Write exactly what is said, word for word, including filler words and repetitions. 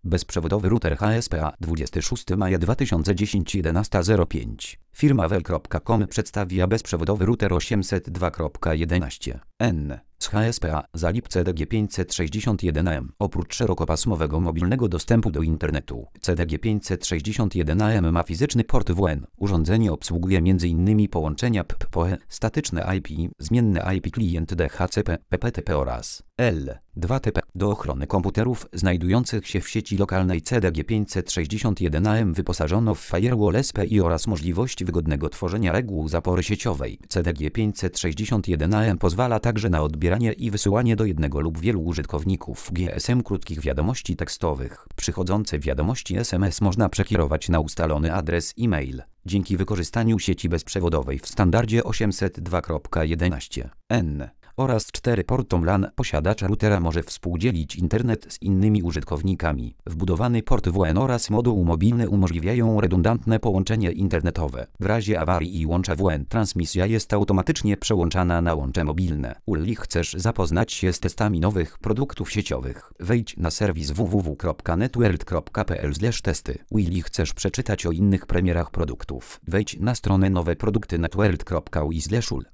Bezprzewodowy router H S P A dwudziestego szóstego maja dwa tysiące dziesiątego jedenasta zero pięć. Firma wel kropka com przedstawia bezprzewodowy router osiemset dwa kropka jedenaście N z H S P A Zalip C D G pięćset sześćdziesiąt jeden A M. Oprócz szerokopasmowego mobilnego dostępu do internetu, C D G pięćset sześćdziesiąt jeden A M ma fizyczny port W N. Urządzenie obsługuje m in połączenia P P O E, statyczne I P, zmienne I P klient D H C P, P P T P oraz L dwa T P. Do ochrony komputerów znajdujących się w sieci lokalnej C D G pięćset sześćdziesiąt jeden A M wyposażono w Firewall S P I oraz możliwość wygodnego tworzenia reguł zapory sieciowej. C D G pięćset sześćdziesiąt jeden A M pozwala także na odbieranie i wysyłanie do jednego lub wielu użytkowników G S M krótkich wiadomości tekstowych. Przychodzące wiadomości S M S można przekierować na ustalony adres e-mail. Dzięki wykorzystaniu sieci bezprzewodowej w standardzie osiemset dwa kropka jedenaście N oraz czterem portom LAN posiadacz routera może współdzielić internet z innymi użytkownikami. Wbudowany port W N oraz moduł mobilny umożliwiają redundantne połączenie internetowe. W razie awarii i łącza W N transmisja jest automatycznie przełączana na łącze mobilne. Uli chcesz zapoznać się z testami nowych produktów sieciowych? Wejdź na serwis w w w kropka networld kropka p l slash testy. Willi chcesz przeczytać o innych premierach produktów? Wejdź na stronę nowe produkty networld kropka u i slash ul.